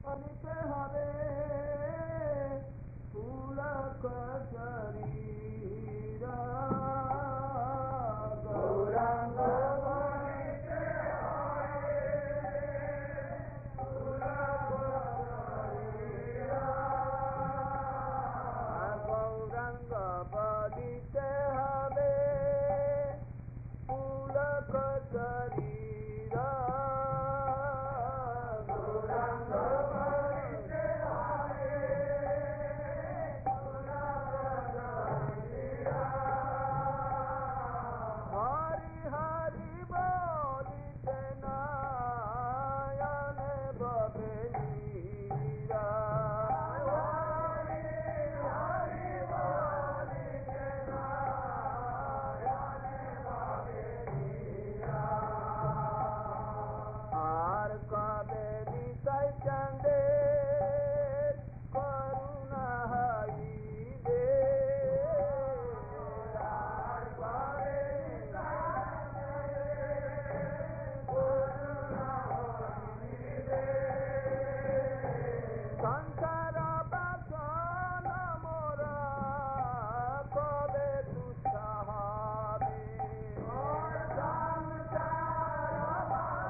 अनिते हवे पुलक शरीरा गौरांग बनिते हवे पुलक शरीरा गौरांग बनिते हवे पुलक शरीरा गौरांग बनिते हवे पुलक शरीरा हरि हरि बोलिते नयन बहे नीरा हरि हरि बोलिते नयन बहे नीरा আর কবে নিতাই চাঁদে করুণা হাইবে আর কবে নিতাই চাঁদে করুণা হাইবে সংসার বাসন মোরা কবে তুচ্ছ হবে সংসার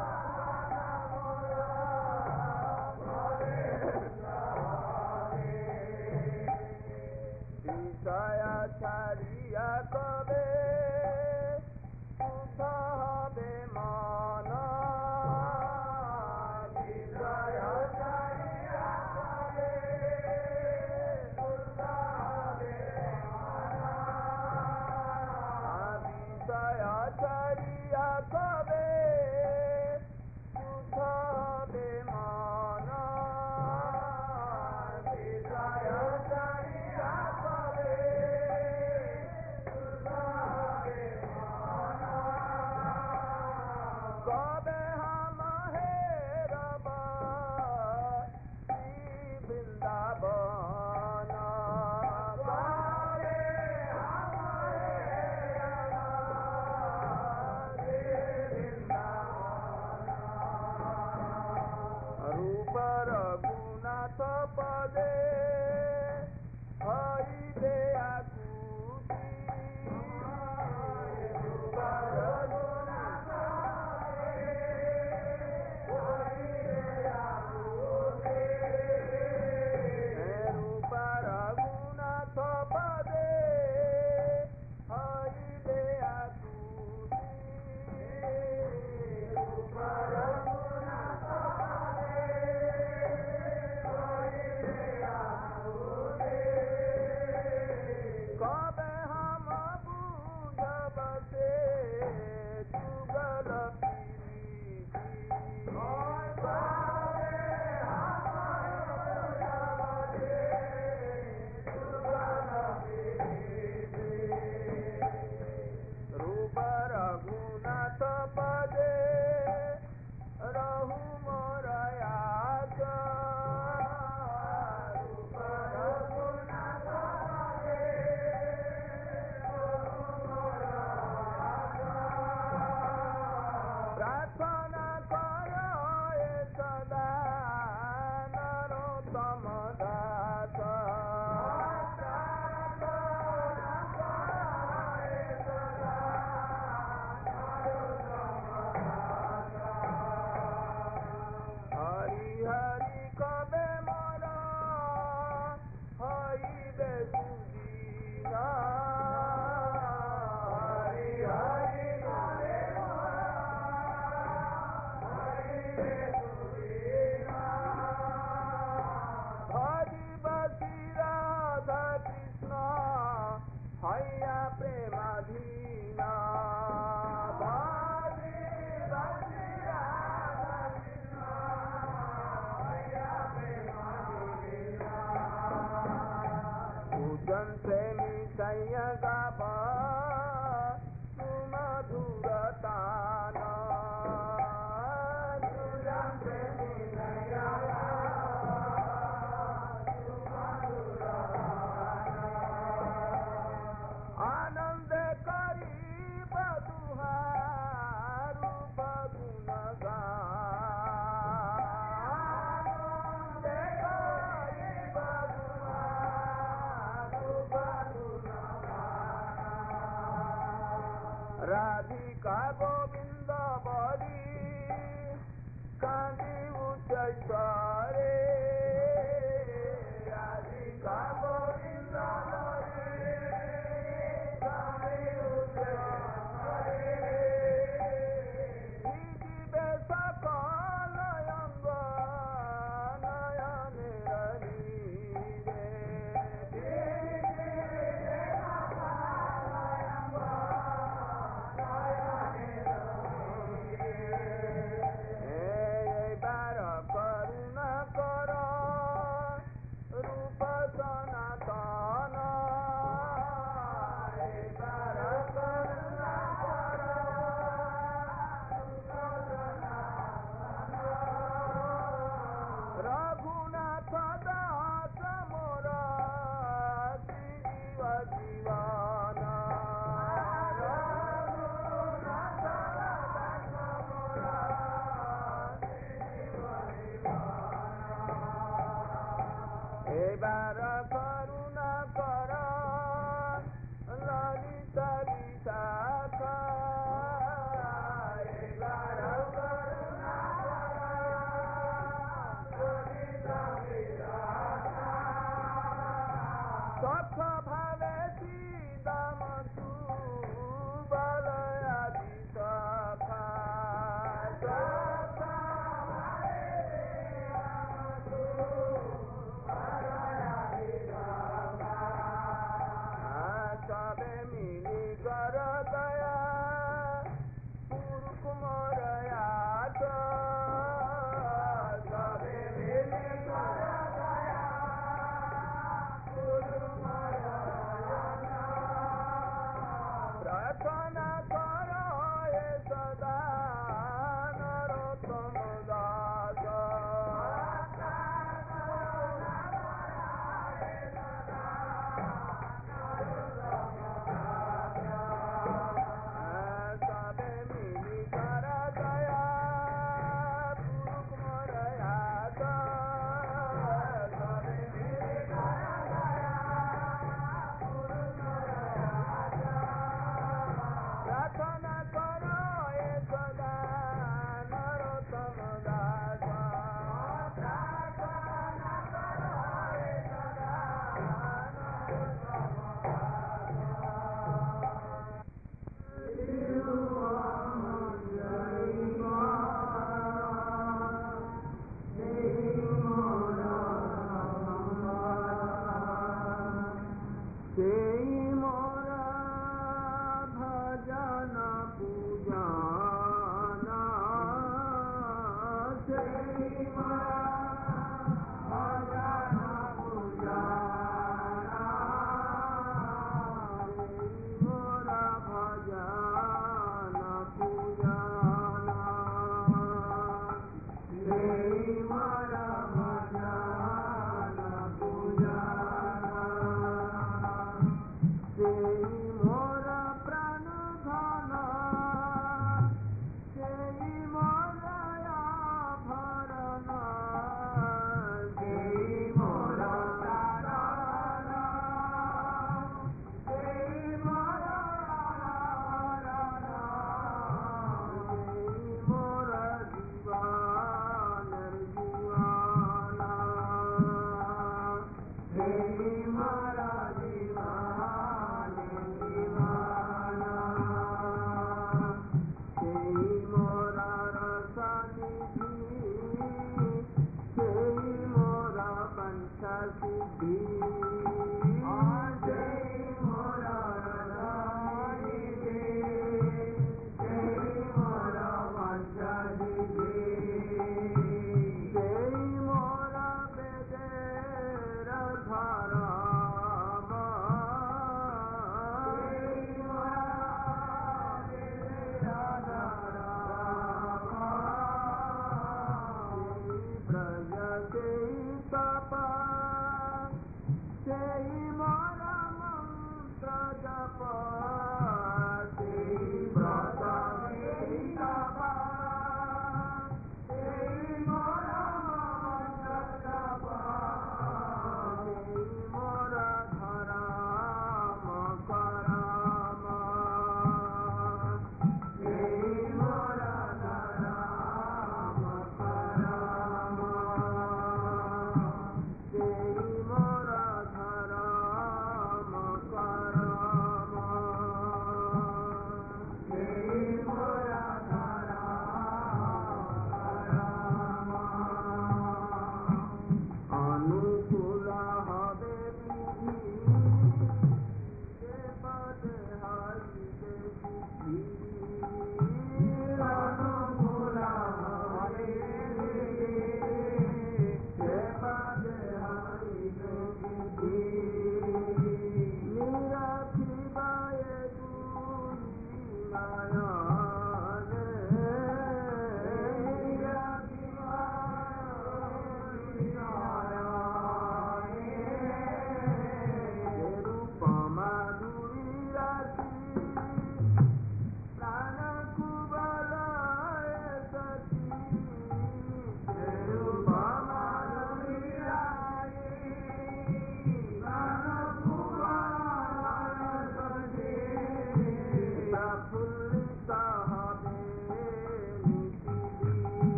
বিষয়া ছাড়িয়া কবে শুদ্ধ হবে মন বিষয়া ছাড়িয়া কবে শুদ্ধ হবে মন বিষয়া ছাড়িয়া কবে শুদ্ধ হবে মন বিষয়া ছাড়িয়া কবে শুদ্ধ হবে মন কবে हम हेरब श्री वृंदावन कबे हम हेरब श्री वृंदावन रूप रघुनाथ पदे हरिदे आकुति रूप रघुनाथ पदे हरिदे आकुति रूप रघुनाथ पदे हरिदे आकुति रूप रघुनाथ पदे हरिदे आकुति कबे हम बुझब से जुगल प्रीति कबे हम बुझब से जुगल प्रीति रूप रघुनाथ पदे रहु मोर आस रूप रघुनाथ पदे रहु मोर आस प्रार्थना कर ए सदा नरोत्तम दास प्रार्थना कर ए सदा नरोत्तम दास हरि हरि कबे मोर हइबे सुदीना हरि हरि कबे मोर हइबे सुदीना हरि बसी राधा कृष्ण हैया प्रेमाधीना हरि बसी राधा कृष्ण हैया प्रेमाधीना पूजन प्रेमी सैया गावा सुमधुर तान पूजन प्रेमी सैया गावा सुमधुर तान आनंद करी बधुहारू बगुन गा आनंद राधिका गोविंद बड़ी कांदी उच्चैश्वरे राधिका गोविंद बड़ी कांदी उच्चैश्वरे जीवे सकल अंग नयन रहीरे करुणा कर रूप सनातन करुणा कर रघुनाथ दास मोर जीव जीवन रघुनाथ दास मोर एबार करुणा कर ललिता विशाखा एबार करुणा कर ललिता विशाखा सख भावे सीदम तू बलया विशाखा सख सबे मिली कर दया पुरुष मरया सबे मिली कर दया पुरुष मरया प्रार्थना कर सदा नरोत्तम दास सबे मिली कर दया पुरुष मरया सबे मिली कर दया पुरुष मरया प्रार्थना कर सदा नरोत्तम दास प्रार्थना कर सदा सेई मोरा भजन पूजन सेई मोरा भजन पूजन सेई मोरा भजन पूजन सेई मोरा भजन पूजन सेई मोर प्राण धन सेई मोर आभरण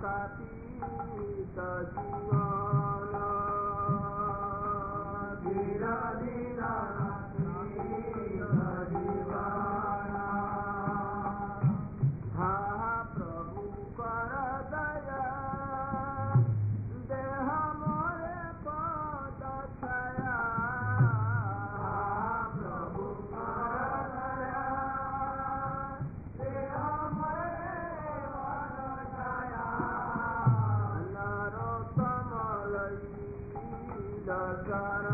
कापित जीवन धीर धीर जीवन हा प्रभु कर दया देह मोरे पद छाया प्रभु कर दया देह मोरे पद छाया नरोत्तम ललित चरण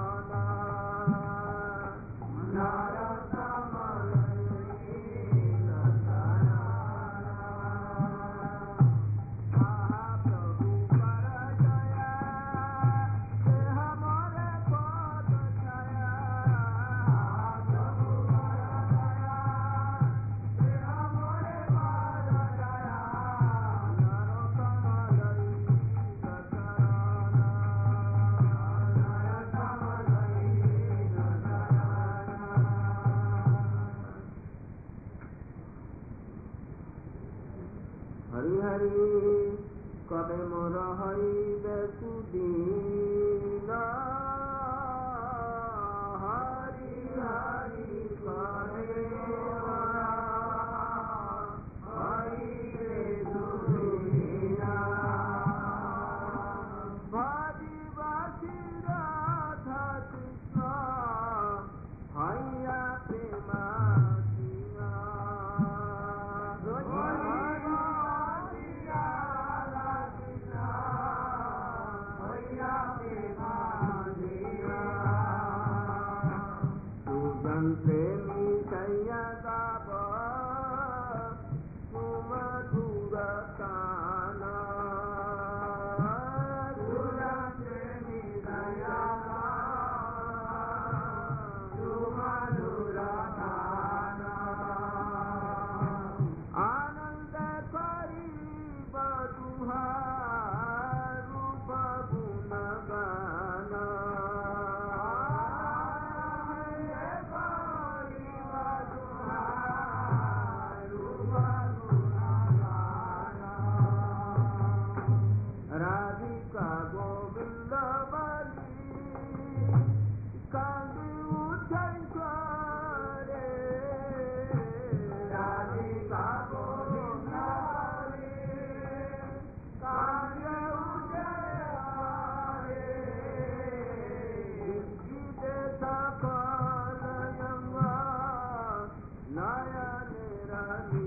नरोत्तम ललित चरण महाप्रभु कर दया देह मोरे पद छाया प्रभु कर दया देह मोरे पद छाया नरोत्तम ललित चरण नरोत्तम ललित चरण हरि हरि कबे मोर हरिबे सुदीन हरि हरि कबे मोर हरिबे सुदीन भादिवासी राधा कृष्ण हैया प्रेमा प्रेमी कैया गाव सुमधुर कान प्रेमी कैया सुमधुर कान आनंद करी बधुहा रूप गुण गान राधिका गोविंद बली कांदी उठै करे राधिका गोविंद बली कांदी उठै करे गीते सकल यंगा नयन रानी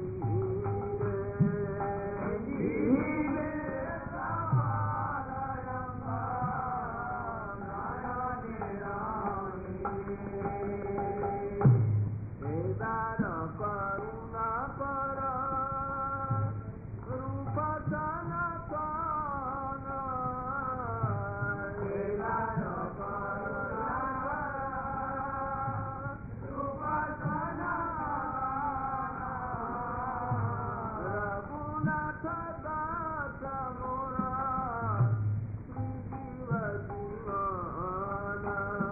करुणा कर रूप सनातन रूप सनातन रघुनाथ दास मोरा श्री जीव जीवन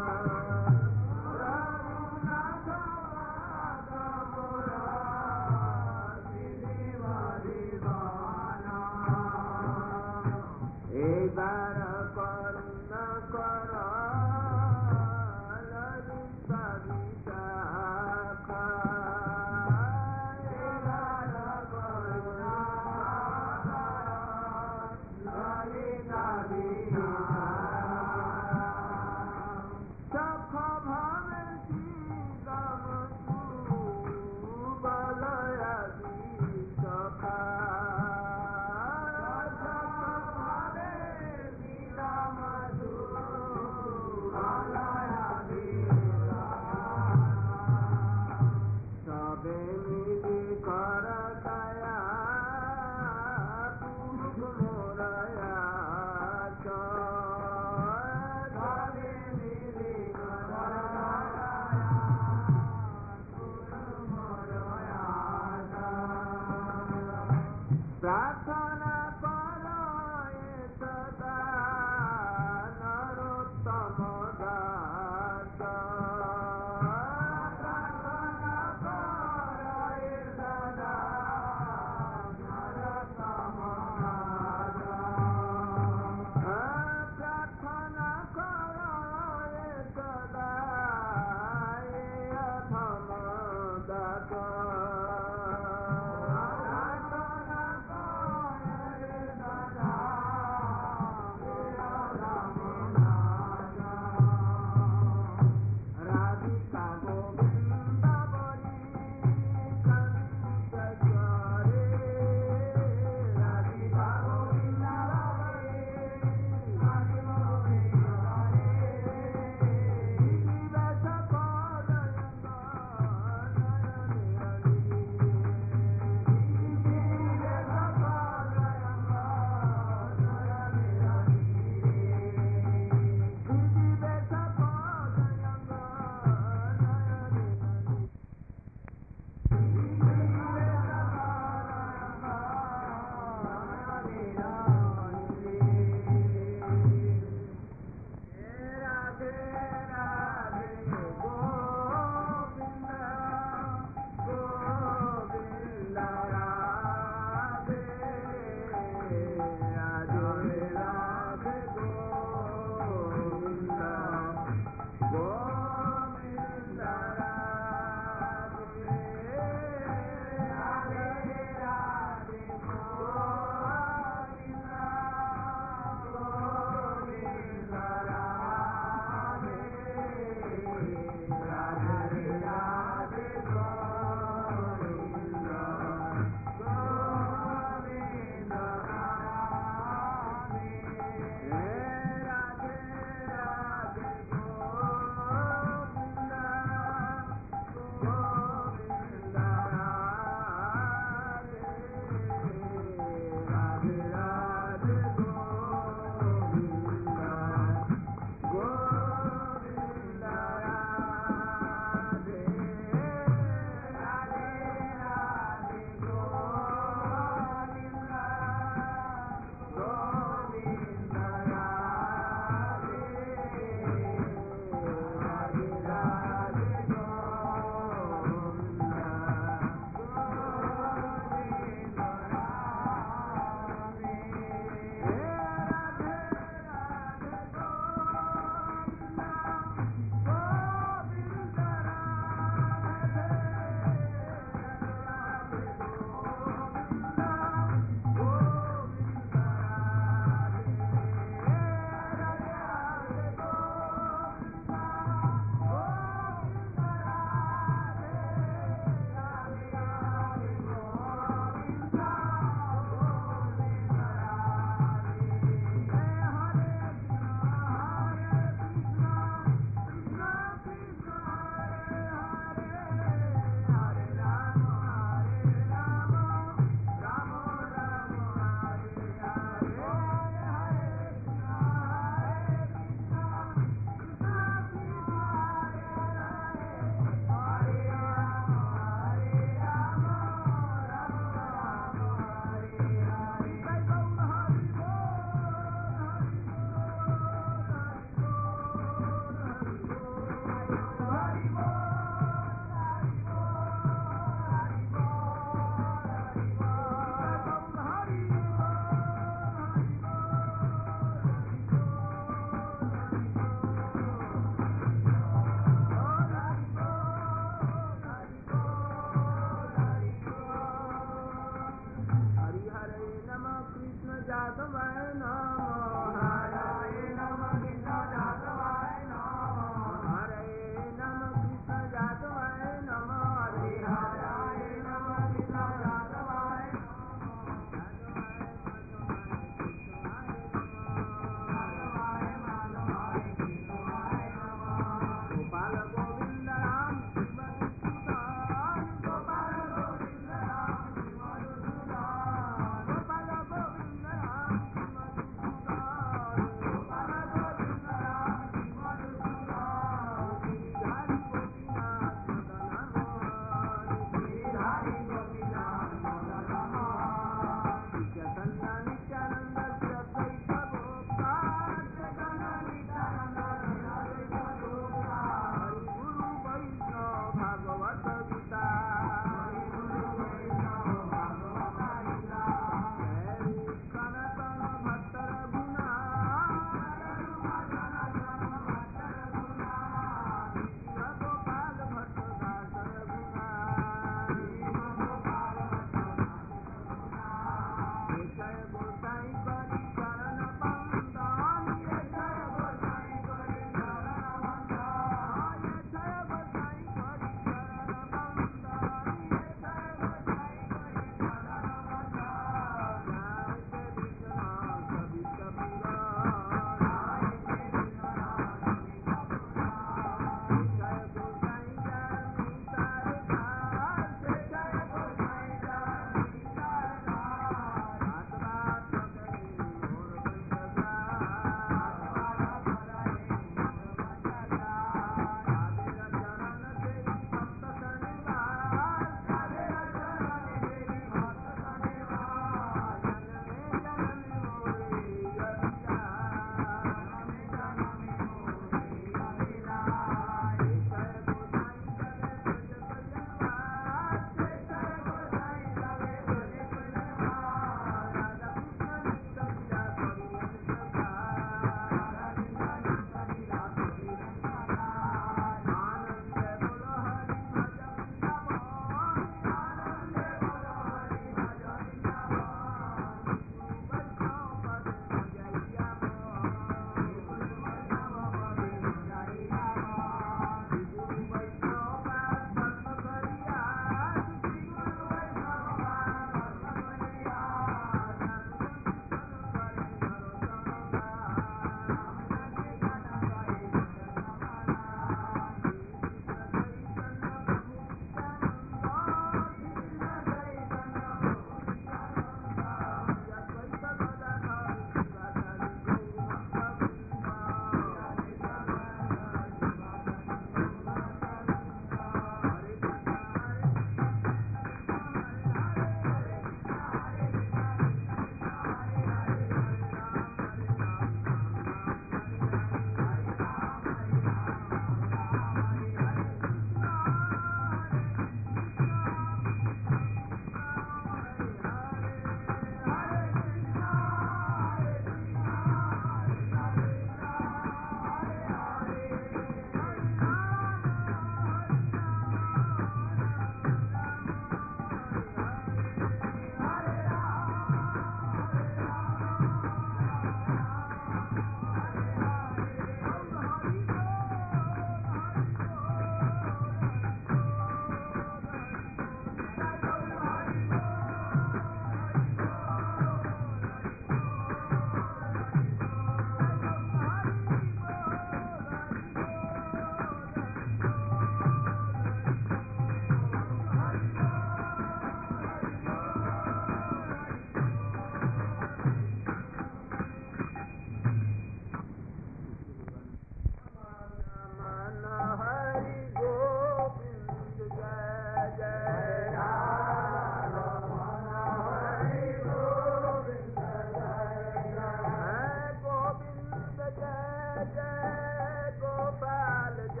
रघुनाथ दास मोरा श्री जीव जीवन एबार करुणा कर ललित विशाखा एबार करुणा कर ललित विशाखा सख भावे सीतम सुबलयादि सखा सख भावे सीतम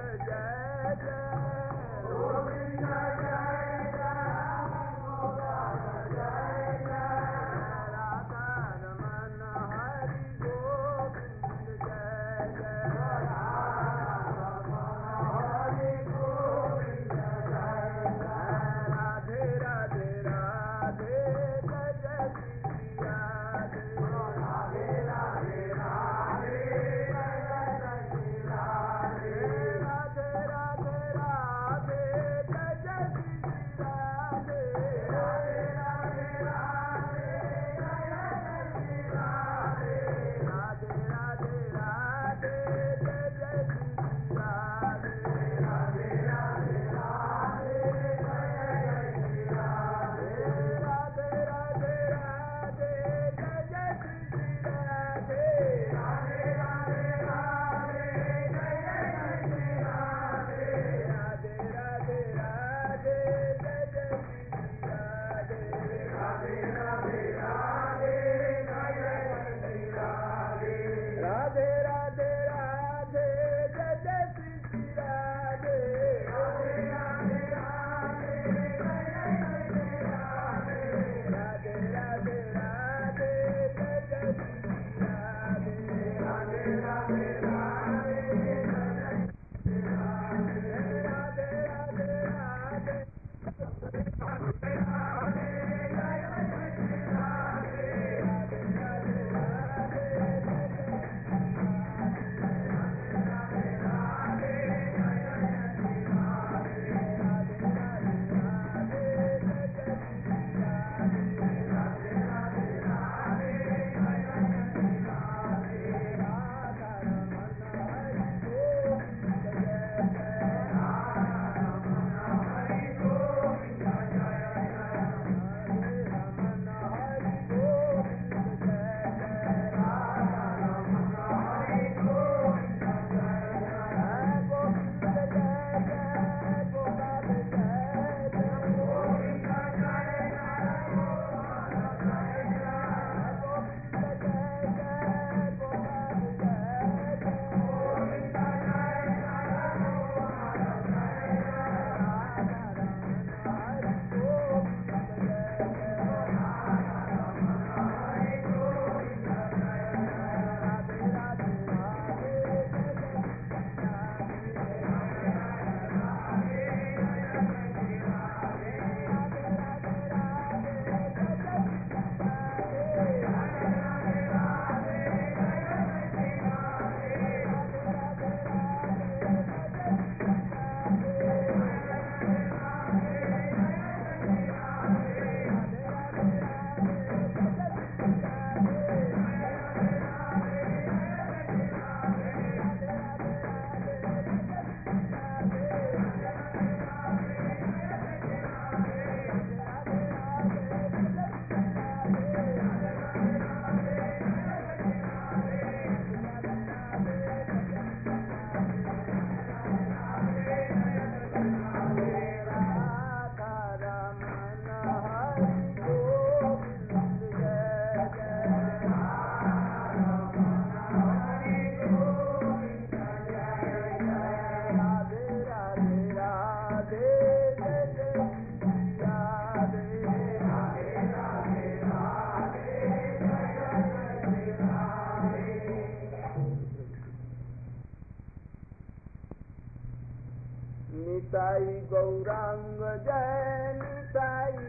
निताई गौरांग जय निताई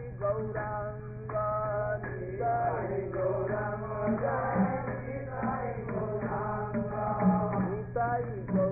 गौरांग निताई गौरांग जय निताई गौरांग निताई